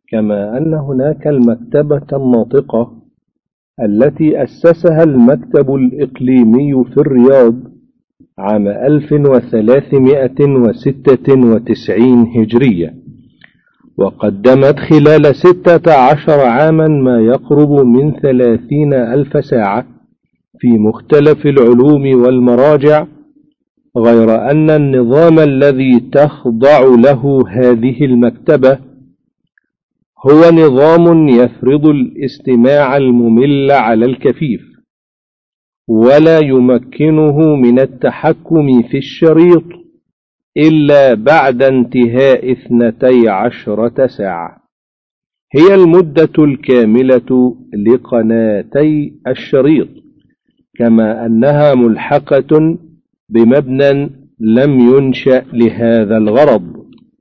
كما أن هناك المكتبة الناطقة التي أسسها المكتب الإقليمي في الرياض عام 1396 هجرية، وقدمت خلال 16 عاما ما يقرب من 30,000 ساعة في مختلف العلوم والمراجع، غير أن النظام الذي تخضع له هذه المكتبة هو نظام يفرض الاستماع الممل على الكفيف، ولا يمكنه من التحكم في الشريط إلا بعد انتهاء 12 ساعة، هي المدة الكاملة لقناتي الشريط، كما أنها ملحقة بمبنى لم ينشأ لهذا الغرض.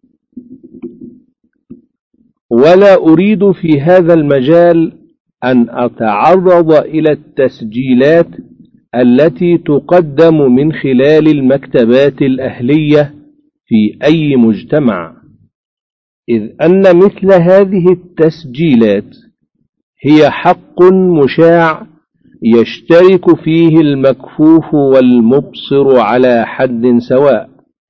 ولا أريد في هذا المجال أن أتعرض إلى التسجيلات التي تقدم من خلال المكتبات الأهلية في أي مجتمع، إذ أن مثل هذه التسجيلات هي حق مشاع يشترك فيه المكفوف والمبصر على حد سواء،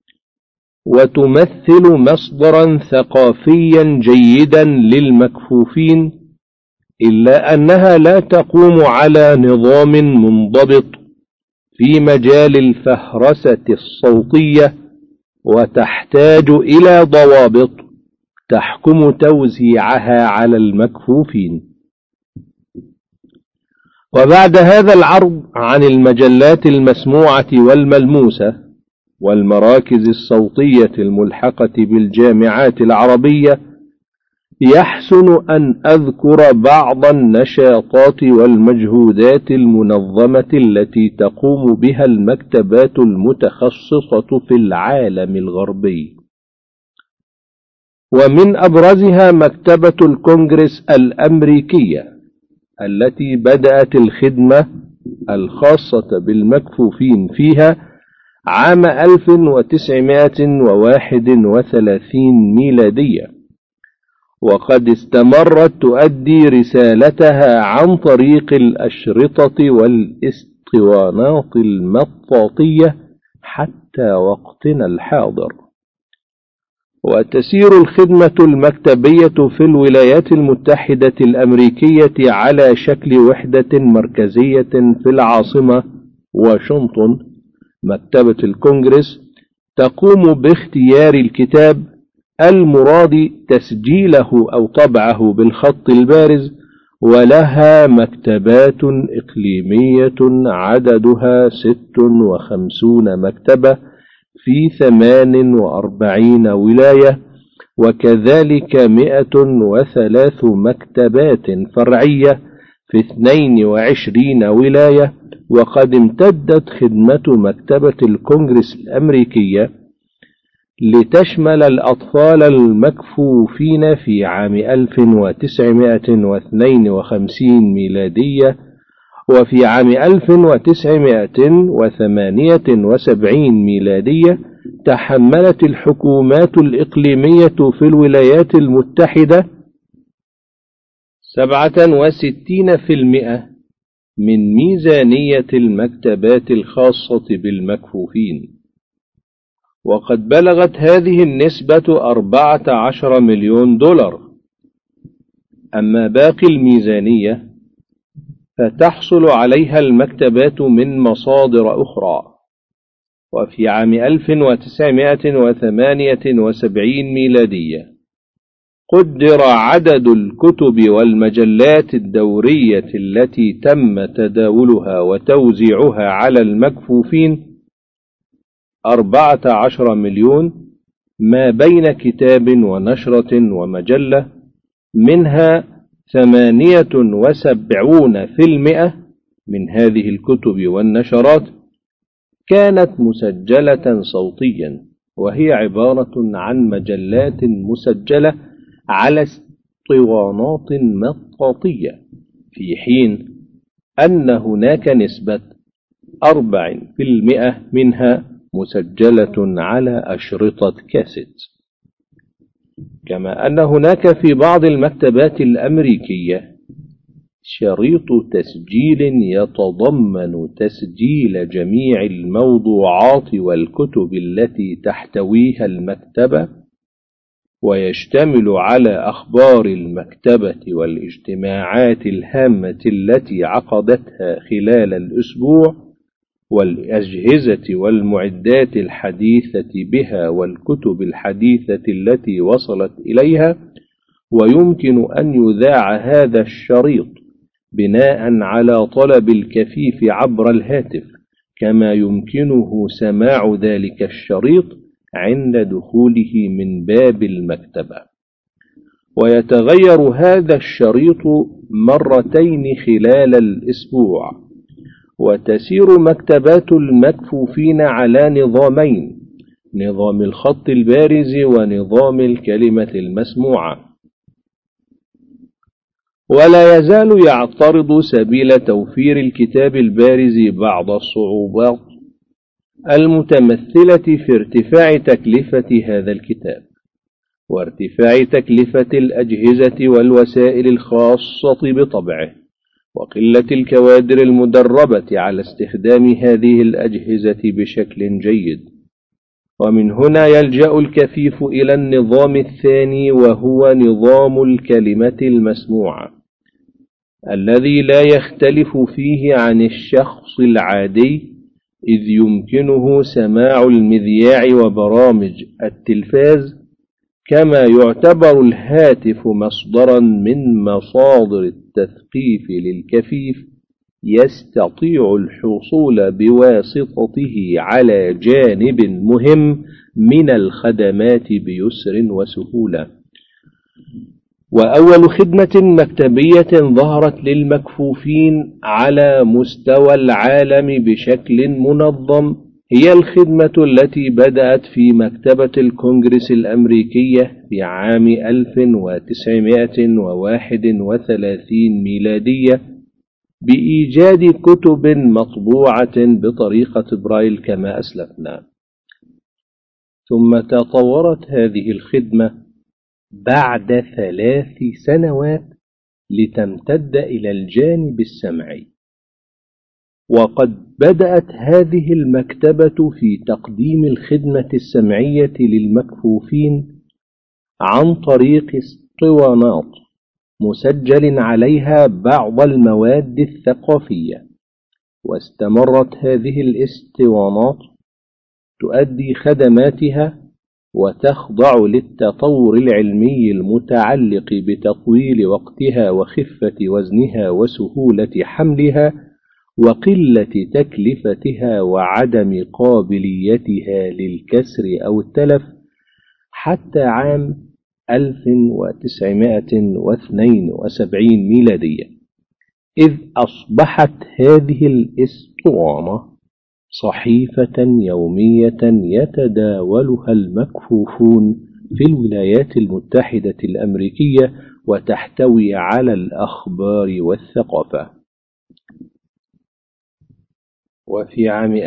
وتمثل مصدرا ثقافيا جيدا للمكفوفين، إلا أنها لا تقوم على نظام منضبط في مجال الفهرسة الصوتية، وتحتاج إلى ضوابط تحكم توزيعها على المكفوفين. وبعد هذا العرض عن المجلات المسموعة والملموسة والمراكز الصوتية الملحقة بالجامعات العربية، يحسن أن أذكر بعض النشاطات والمجهودات المنظمة التي تقوم بها المكتبات المتخصصة في العالم الغربي، ومن أبرزها مكتبة الكونغرس الأمريكية التي بدأت الخدمة الخاصة بالمكفوفين فيها عام 1931 ميلادية، وقد استمرت تؤدي رسالتها عن طريق الأشرطة والإسطوانات المطاطية حتى وقتنا الحاضر. وتسير الخدمة المكتبية في الولايات المتحدة الأمريكية على شكل وحدة مركزية في العاصمة واشنطن. مكتبة الكونغرس تقوم باختيار الكتاب المراد تسجيله أو طبعه بالخط البارز، ولها مكتبات إقليمية عددها 56 مكتبة في 48 ولاية، وكذلك 103 مكتبات فرعية في 22 ولاية. وقد امتدت خدمة مكتبة الكونغرس الأمريكية لتشمل الأطفال المكفوفين في عام 1952 ميلادية، وفي عام 1978 ميلادية تحملت الحكومات الإقليمية في الولايات المتحدة 67% من ميزانية المكتبات الخاصة بالمكفوفين، وقد بلغت هذه النسبة 14 مليون دولار. أما باقي الميزانية فتحصل عليها المكتبات من مصادر أخرى. وفي عام 1978 ميلادية قدر عدد الكتب والمجلات الدورية التي تم تداولها وتوزيعها على المكفوفين 14 مليون، ما بين كتاب ونشرة ومجلة، منها 78% من هذه الكتب والنشرات كانت مسجلة صوتيا، وهي عبارة عن مجلات مسجلة على اسطوانات مطاطية، في حين أن هناك نسبة 4% منها مسجلة على أشرطة كاسيت. كما أن هناك في بعض المكتبات الأمريكية شريط تسجيل يتضمن تسجيل جميع الموضوعات والكتب التي تحتويها المكتبة، ويشتمل على أخبار المكتبة والاجتماعات الهامة التي عقدتها خلال الأسبوع، والأجهزة والمعدات الحديثة بها والكتب الحديثة التي وصلت إليها. ويمكن أن يذاع هذا الشريط بناء على طلب الكفيف عبر الهاتف، كما يمكنه سماع ذلك الشريط عند دخوله من باب المكتبة. ويتغير هذا الشريط مرتين خلال الأسبوع. وتسير مكتبات المكفوفين على نظامين: نظام الخط البارز ونظام الكلمة المسموعة. ولا يزال يعترض سبيل توفير الكتاب البارز بعض الصعوبات المتمثلة في ارتفاع تكلفة هذا الكتاب، وارتفاع تكلفة الأجهزة والوسائل الخاصة بطبعه، وقلة الكوادر المدربة على استخدام هذه الأجهزة بشكل جيد. ومن هنا يلجأ الكفيف إلى النظام الثاني، وهو نظام الكلمة المسموعة، الذي لا يختلف فيه عن الشخص العادي، إذ يمكنه سماع المذياع وبرامج التلفاز، كما يعتبر الهاتف مصدرا من مصادر التثقيف للكفيف يستطيع الحصول بواسطته على جانب مهم من الخدمات بيسر وسهولة. وأول خدمة مكتبية ظهرت للمكفوفين على مستوى العالم بشكل منظم هي الخدمة التي بدأت في مكتبة الكونغرس الأمريكية في عام 1931 ميلادية بإيجاد كتب مطبوعة بطريقة برايل كما أسلفنا. ثم تطورت هذه الخدمة بعد 3 سنوات لتمتد إلى الجانب السمعي. وقد بدأت هذه المكتبة في تقديم الخدمة السمعية للمكفوفين عن طريق اسطوانات مسجل عليها بعض المواد الثقافية، واستمرت هذه الاسطوانات تؤدي خدماتها وتخضع للتطور العلمي المتعلق بتطويل وقتها وخفة وزنها وسهولة حملها وقلة تكلفتها وعدم قابليتها للكسر أو التلف، حتى عام 1972 ميلادية، إذ أصبحت هذه الإسطوانة صحيفة يومية يتداولها المكفوفون في الولايات المتحدة الأمريكية، وتحتوي على الأخبار والثقافة. وفي عام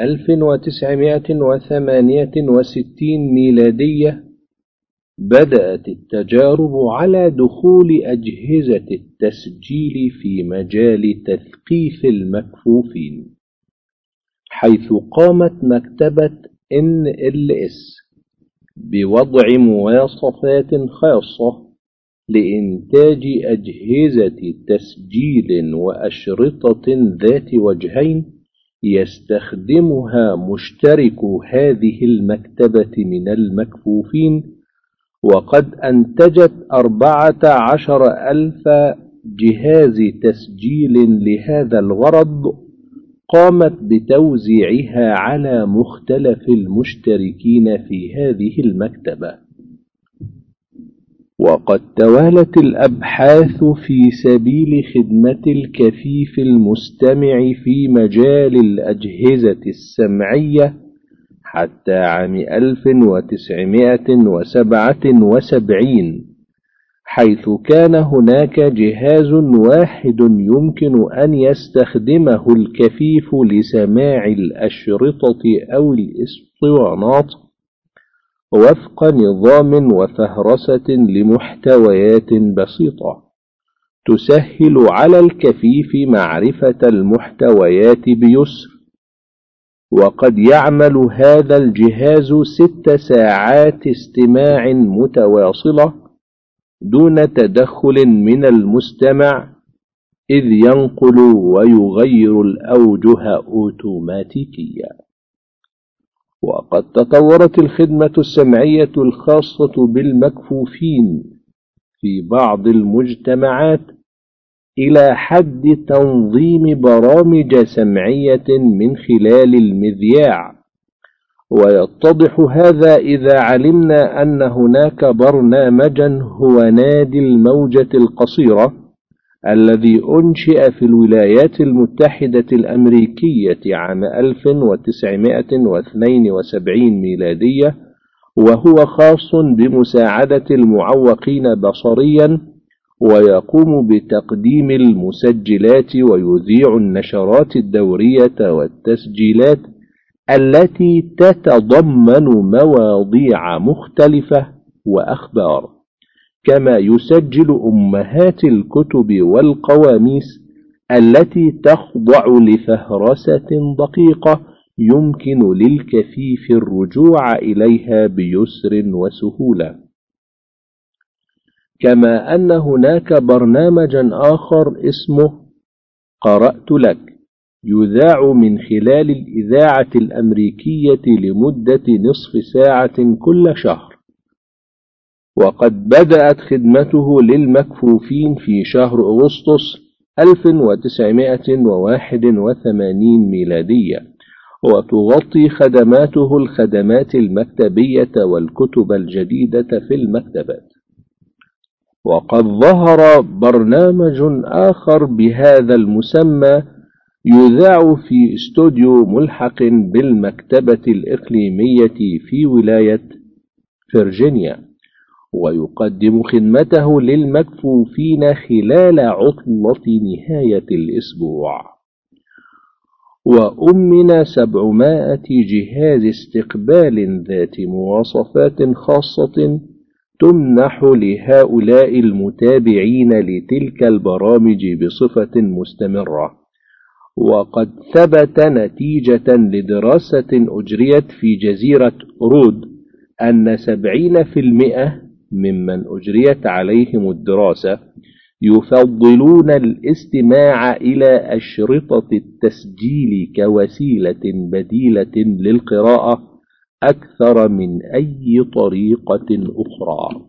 1968 ميلادية بدأت التجارب على دخول أجهزة التسجيل في مجال تثقيف المكفوفين، حيث قامت مكتبة NLS بوضع مواصفات خاصة لإنتاج أجهزة تسجيل وأشرطة ذات وجهين يستخدمها مشتركو هذه المكتبة من المكفوفين، وقد أنتجت 14,000 جهاز تسجيل لهذا الغرض، قامت بتوزيعها على مختلف المشتركين في هذه المكتبة. وقد توالت الأبحاث في سبيل خدمة الكفيف المستمع في مجال الأجهزة السمعية حتى عام 1977، حيث كان هناك جهاز واحد يمكن أن يستخدمه الكفيف لسماع الأشرطة أو الإسطوانات، وفق نظام وفهرسة لمحتويات بسيطة تسهل على الكفيف معرفة المحتويات بيسر. وقد يعمل هذا الجهاز 6 ساعات استماع متواصلة دون تدخل من المستمع، إذ ينقل ويغير الأوجه أوتوماتيكيا. وقد تطورت الخدمة السمعية الخاصة بالمكفوفين في بعض المجتمعات إلى حد تنظيم برامج سمعية من خلال المذياع، ويتضح هذا إذا علمنا أن هناك برنامجا هو نادي الموجة القصيرة الذي أنشئ في الولايات المتحدة الأمريكية عام 1972 ميلادية، وهو خاص بمساعدة المعوقين بصريا، ويقوم بتقديم المسجلات ويذيع النشرات الدورية والتسجيلات التي تتضمن مواضيع مختلفة وأخبار، كما يسجل أمهات الكتب والقواميس التي تخضع لفهرسة دقيقة يمكن للكفيف الرجوع إليها بيسر وسهولة. كما أن هناك برنامجا آخر اسمه قرأت لك، يذاع من خلال الإذاعة الأمريكية لمدة نصف ساعة كل شهر، وقد بدأت خدمته للمكفوفين في شهر أغسطس 1981 ميلادية، وتغطي خدماته الخدمات المكتبية والكتب الجديدة في المكتبات. وقد ظهر برنامج آخر بهذا المسمى يذاع في استوديو ملحق بالمكتبة الإقليمية في ولاية فرجينيا، ويقدم خدمته للمكفوفين خلال عطلة نهاية الأسبوع. وأمن 700 جهاز استقبال ذات مواصفات خاصة تمنح لهؤلاء المتابعين لتلك البرامج بصفة مستمرة. وقد ثبت نتيجة لدراسة أجريت في جزيرة رود أن 70% ممن أجريت عليهم الدراسة يفضلون الاستماع إلى أشرطة التسجيل كوسيلة بديلة للقراءة أكثر من أي طريقة أخرى.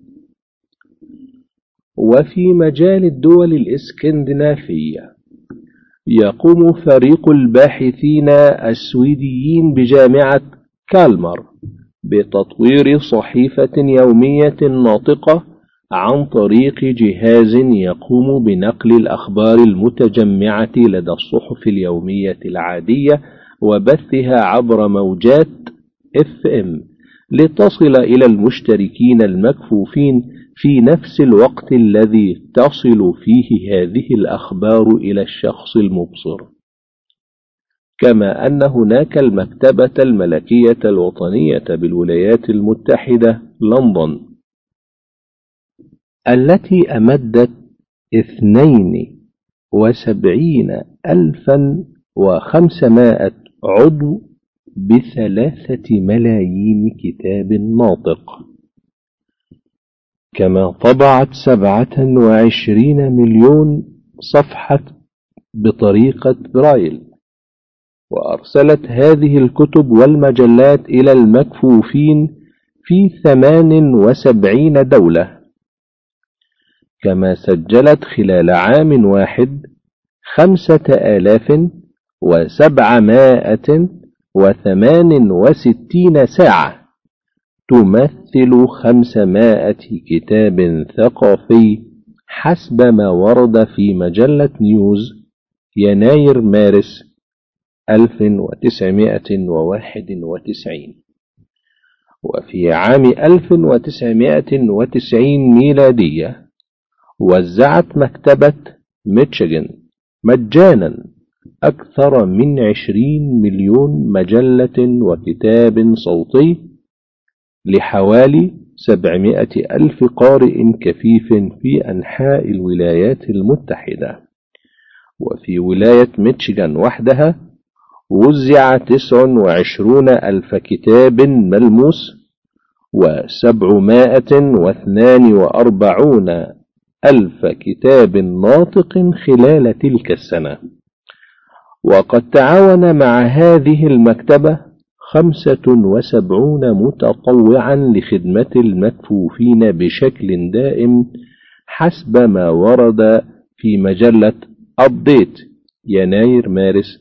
وفي مجال الدول الإسكندنافية يقوم فريق الباحثين السويديين بجامعة كالمار بتطوير صحيفة يومية ناطقة عن طريق جهاز يقوم بنقل الأخبار المتجمعة لدى الصحف اليومية العادية وبثها عبر موجات FM لتصل إلى المشتركين المكفوفين في نفس الوقت الذي تصل فيه هذه الأخبار إلى الشخص المبصر. كما أن هناك المكتبة الملكية الوطنية بالولايات المتحدة لندن التي أمدت 72,500 عضو ب3 ملايين كتاب ناطق، كما طبعت 27 مليون صفحة بطريقة برايل، وأرسلت هذه الكتب والمجلات إلى المكفوفين في 78 دولة. كما سجلت خلال عام واحد 5768 ساعة، تمثل 500 كتاب ثقافي حسب ما ورد في مجلة نيوز يناير مارس 1991. وفي عام 1990 ميلادية وزعت مكتبة ميشيغان مجانا أكثر من 20 مليون مجلة وكتاب صوتي لحوالي 700,000 قارئ كفيف في أنحاء الولايات المتحدة. وفي ولاية ميشيغان وحدها وزع 29,000 كتاب ملموس و742,000 كتاب ناطق خلال تلك السنة. وقد تعاون مع هذه المكتبة 75 متطوعا لخدمة المكفوفين بشكل دائم حسب ما ورد في مجلة أبديت يناير مارس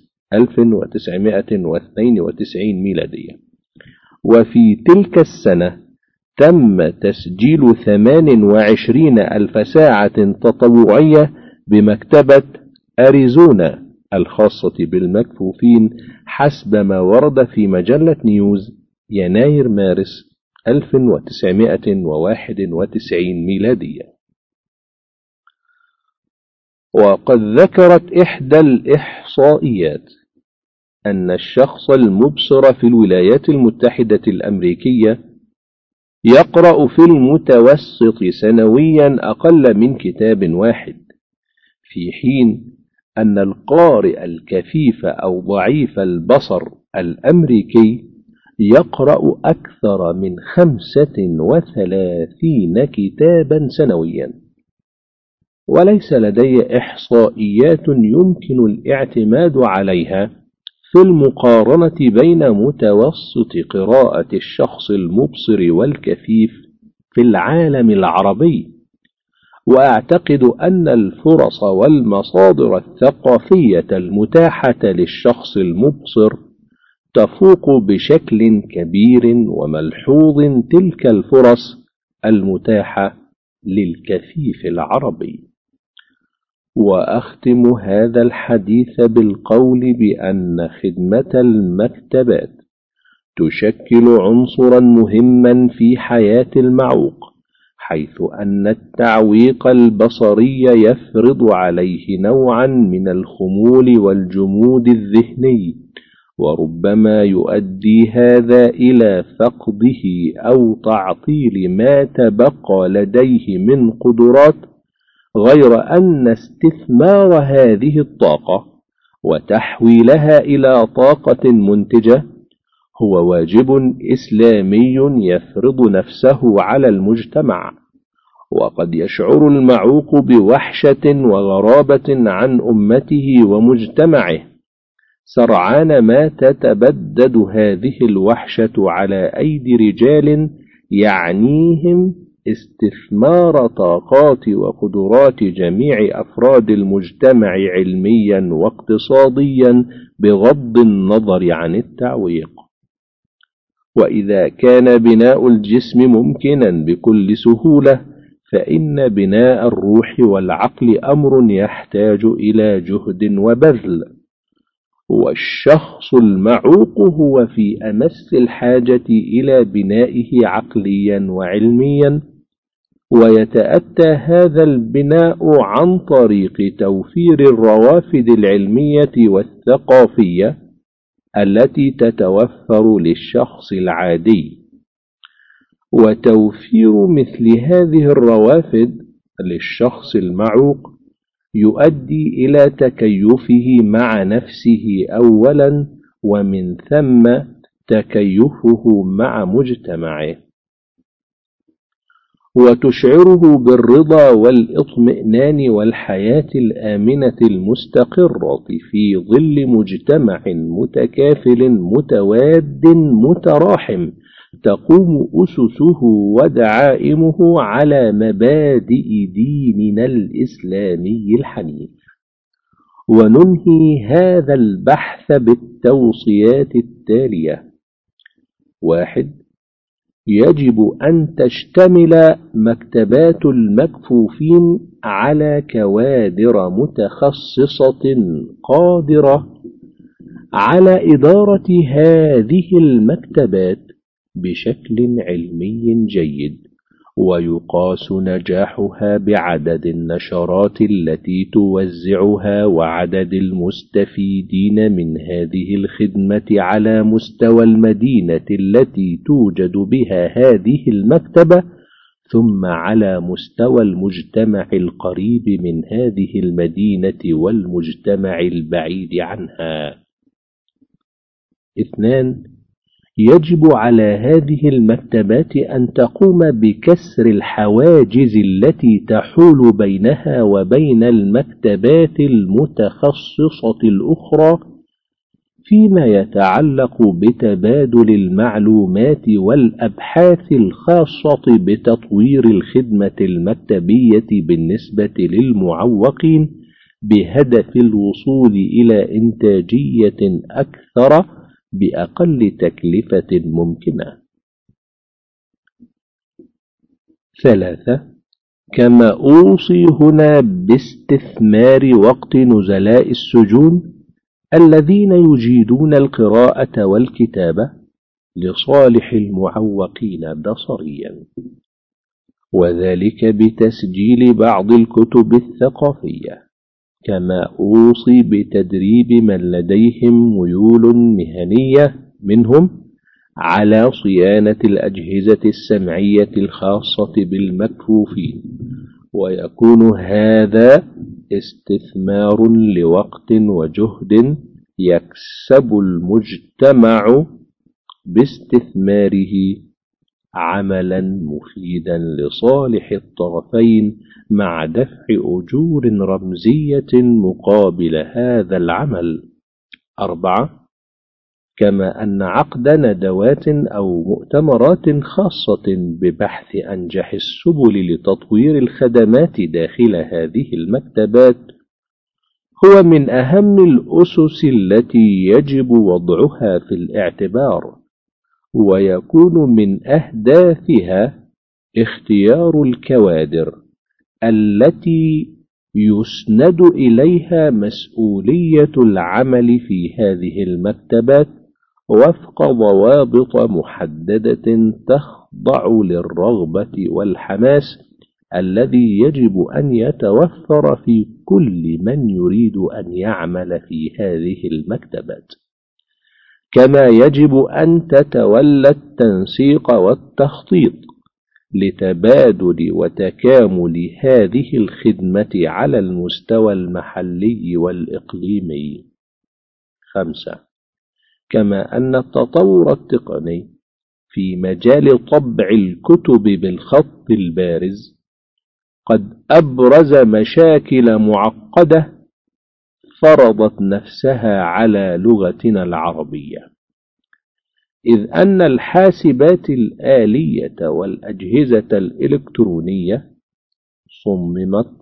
1992 ميلادية. وفي تلك السنة تم تسجيل 28,000 ساعة تطوعية بمكتبة أريزونا الخاصة بالمكفوفين حسب ما ورد في مجلة نيوز يناير مارس 1991 ميلادية. وقد ذكرت إحدى الإحصائيات أن الشخص المبصر في الولايات المتحدة الأمريكية يقرأ في المتوسط سنويا أقل من كتاب واحد، في حين أن القارئ الكفيف أو ضعيف البصر الأمريكي يقرأ أكثر من 35 كتابا سنويا. وليس لدي إحصائيات يمكن الاعتماد عليها في المقارنة بين متوسط قراءة الشخص المبصر والكفيف في العالم العربي، وأعتقد أن الفرص والمصادر الثقافية المتاحة للشخص المبصر تفوق بشكل كبير وملحوظ تلك الفرص المتاحة للكفيف العربي. وأختم هذا الحديث بالقول بأن خدمة المكتبات تشكل عنصرا مهما في حياة المعوق، حيث أن التعويق البصري يفرض عليه نوعا من الخمول والجمود الذهني، وربما يؤدي هذا إلى فقده أو تعطيل ما تبقى لديه من قدرات، غير أن استثمار هذه الطاقة وتحويلها إلى طاقة منتجة هو واجب إسلامي يفرض نفسه على المجتمع. وقد يشعر المعوق بوحشة وغرابة عن أمته ومجتمعه سرعان ما تتبدد هذه الوحشة على أيدي رجال يعنيهم استثمار طاقات وقدرات جميع أفراد المجتمع علميا واقتصاديا بغض النظر عن التعويق. وإذا كان بناء الجسم ممكنا بكل سهولة، فإن بناء الروح والعقل أمر يحتاج إلى جهد وبذل، والشخص المعوق هو في أمس الحاجة إلى بنائه عقليا وعلميا، ويتأتى هذا البناء عن طريق توفير الروافد العلمية والثقافية التي تتوفر للشخص العادي. وتوفير مثل هذه الروافد للشخص المعوق يؤدي إلى تكيفه مع نفسه أولا، ومن ثم تكيفه مع مجتمعه، وتشعره بالرضا والاطمئنان والحياة الآمنة المستقرة في ظل مجتمع متكافل متواد متراحم تقوم أسسه ودعائمه على مبادئ ديننا الإسلامي الحنيف. وننهي هذا البحث بالتوصيات التالية: 1. يجب أن تشتمل مكتبات المكفوفين على كوادر متخصصة قادرة على إدارة هذه المكتبات بشكل علمي جيد، ويقاس نجاحها بعدد النشرات التي توزعها وعدد المستفيدين من هذه الخدمة على مستوى المدينة التي توجد بها هذه المكتبة، ثم على مستوى المجتمع القريب من هذه المدينة والمجتمع البعيد عنها. 2. يجب على هذه المكتبات أن تقوم بكسر الحواجز التي تحول بينها وبين المكتبات المتخصصة الأخرى فيما يتعلق بتبادل المعلومات والأبحاث الخاصة بتطوير الخدمة المكتبية بالنسبة للمعوقين بهدف الوصول إلى إنتاجية أكثر بأقل تكلفة ممكنة. 3. كما أوصي هنا باستثمار وقت نزلاء السجون الذين يجيدون القراءة والكتابة لصالح المعوقين بصريا، وذلك بتسجيل بعض الكتب الثقافية. كما أوصي بتدريب من لديهم ميول مهنية منهم على صيانة الأجهزة السمعية الخاصة بالمكفوفين، ويكون هذا استثمار لوقت وجهد يكسب المجتمع باستثماره عملا مفيدا لصالح الطرفين مع دفع أجور رمزية مقابل هذا العمل. 4. كما أن عقد ندوات أو مؤتمرات خاصة ببحث أنجح السبل لتطوير الخدمات داخل هذه المكتبات هو من أهم الأسس التي يجب وضعها في الاعتبار، ويكون من أهدافها اختيار الكوادر التي يسند إليها مسؤولية العمل في هذه المكتبات وفق ضوابط محددة تخضع للرغبة والحماس الذي يجب أن يتوفر في كل من يريد أن يعمل في هذه المكتبات. كما يجب أن تتولى التنسيق والتخطيط لتبادل وتكامل هذه الخدمة على المستوى المحلي والإقليمي. 5. كما أن التطور التقني في مجال طبع الكتب بالخط البارز قد أبرز مشاكل معقدة فرضت نفسها على لغتنا العربية، إذ أن الحاسبات الآلية والأجهزة الإلكترونية صممت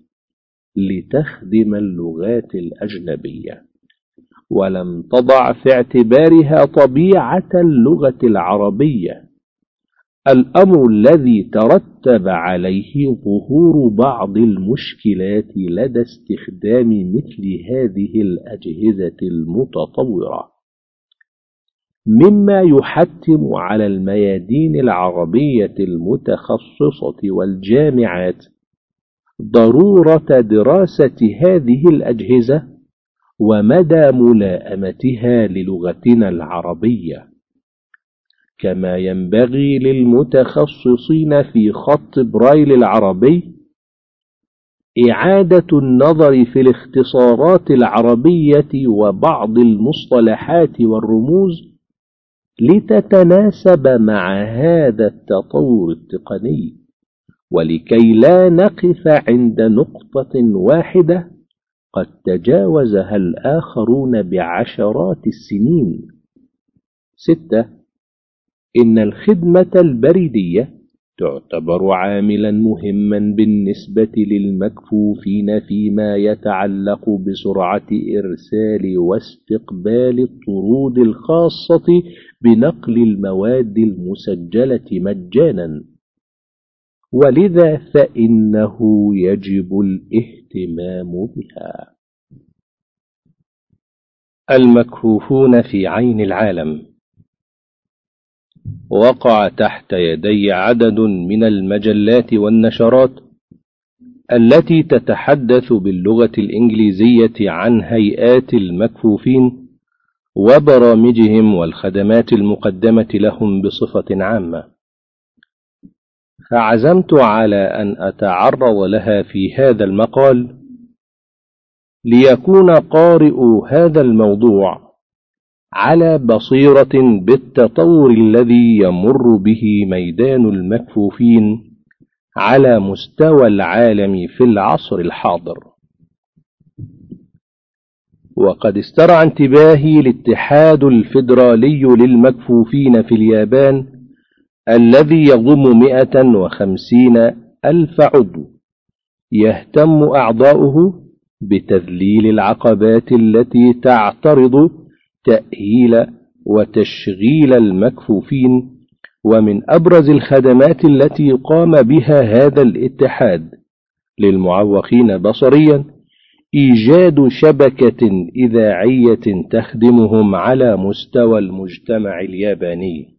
لتخدم اللغات الأجنبية، ولم تضع في اعتبارها طبيعة اللغة العربية، الأمر الذي ترتب عليه ظهور بعض المشكلات لدى استخدام مثل هذه الأجهزة المتطورة، مما يحتم على الميادين العربية المتخصصة والجامعات ضرورة دراسة هذه الأجهزة ومدى ملائمتها للغتنا العربية. كما ينبغي للمتخصصين في خط برايل العربي إعادة النظر في الاختصارات العربية وبعض المصطلحات والرموز لتتناسب مع هذا التطور التقني، ولكي لا نقف عند نقطة واحدة قد تجاوزها الآخرون بعشرات السنين. 6. إن الخدمة البريدية تعتبر عاملا مهما بالنسبة للمكفوفين فيما يتعلق بسرعة إرسال واستقبال الطرود الخاصة بنقل المواد المسجلة مجانا، ولذا فإنه يجب الاهتمام بها. المكفوفون في عين العالم. وقع تحت يدي عدد من المجلات والنشرات التي تتحدث باللغة الإنجليزية عن هيئات المكفوفين وبرامجهم والخدمات المقدمة لهم بصفة عامة، فعزمت على أن أتعرض لها في هذا المقال ليكون قارئ هذا الموضوع على بصيرة بالتطور الذي يمر به ميدان المكفوفين على مستوى العالم في العصر الحاضر. وقد استرعى انتباهي الاتحاد الفيدرالي للمكفوفين في اليابان الذي يضم 150,000 عضو، يهتم أعضاؤه بتذليل العقبات التي تعترض تأهيل وتشغيل المكفوفين. ومن أبرز الخدمات التي قام بها هذا الاتحاد للمعوقين بصريا إيجاد شبكة إذاعية تخدمهم على مستوى المجتمع الياباني،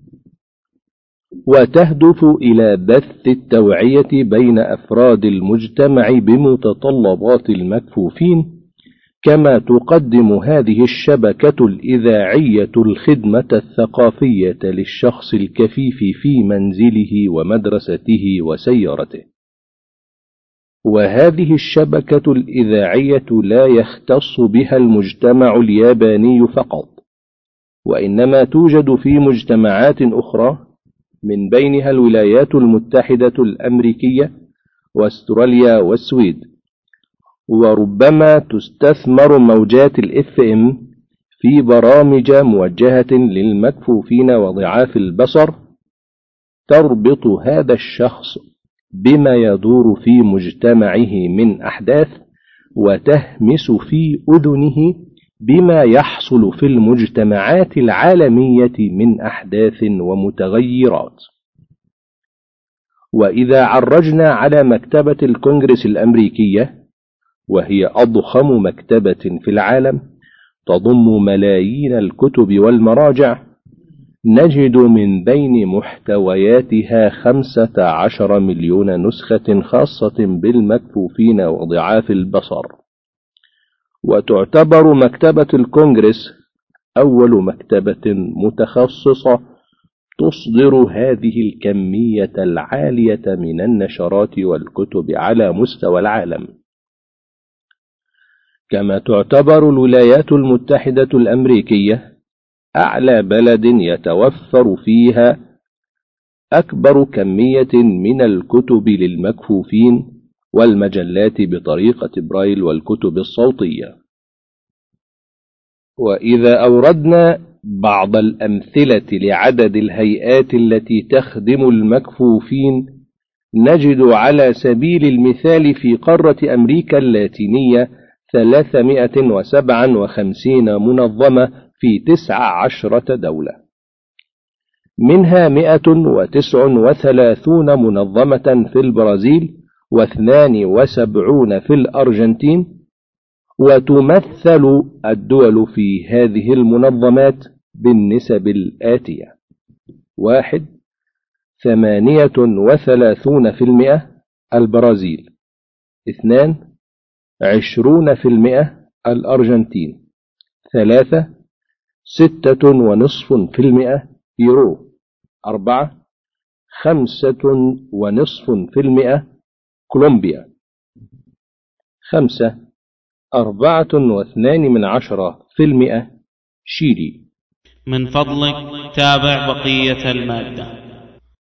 وتهدف إلى بث التوعية بين أفراد المجتمع بمتطلبات المكفوفين. كما تقدم هذه الشبكة الإذاعية الخدمة الثقافية للشخص الكفيف في منزله ومدرسته وسيارته. وهذه الشبكة الإذاعية لا يختص بها المجتمع الياباني فقط، وإنما توجد في مجتمعات أخرى من بينها الولايات المتحدة الأمريكية واستراليا والسويد. وربما تستثمر موجات الFM في برامج موجهة للمكفوفين وضعاف البصر تربط هذا الشخص بما يدور في مجتمعه من أحداث، وتهمس في أذنه بما يحصل في المجتمعات العالمية من أحداث ومتغيرات. وإذا عرجنا على مكتبة الكونغرس الأمريكية، وهي أضخم مكتبة في العالم تضم ملايين الكتب والمراجع، نجد من بين محتوياتها 15 مليون نسخة خاصة بالمكفوفين وضعاف البصر. وتعتبر مكتبة الكونغرس أول مكتبة متخصصة تصدر هذه الكمية العالية من النشرات والكتب على مستوى العالم. كما تعتبر الولايات المتحدة الأمريكية أعلى بلد يتوفر فيها أكبر كمية من الكتب للمكفوفين والمجلات بطريقة برايل والكتب الصوتية. وإذا أوردنا بعض الأمثلة لعدد الهيئات التي تخدم المكفوفين، نجد على سبيل المثال في قارة أمريكا اللاتينية 357 منظمة في 19 دولة، منها 139 منظمة في البرازيل و72 في الأرجنتين. وتمثل الدول في هذه المنظمات بالنسب الآتية: 1 38% البرازيل، 2 20% الأرجنتين، 3 6.5% بيرو، 4 5.5% كولومبيا، 5 4.2% شيلي. من فضلك تابع بقية المادة.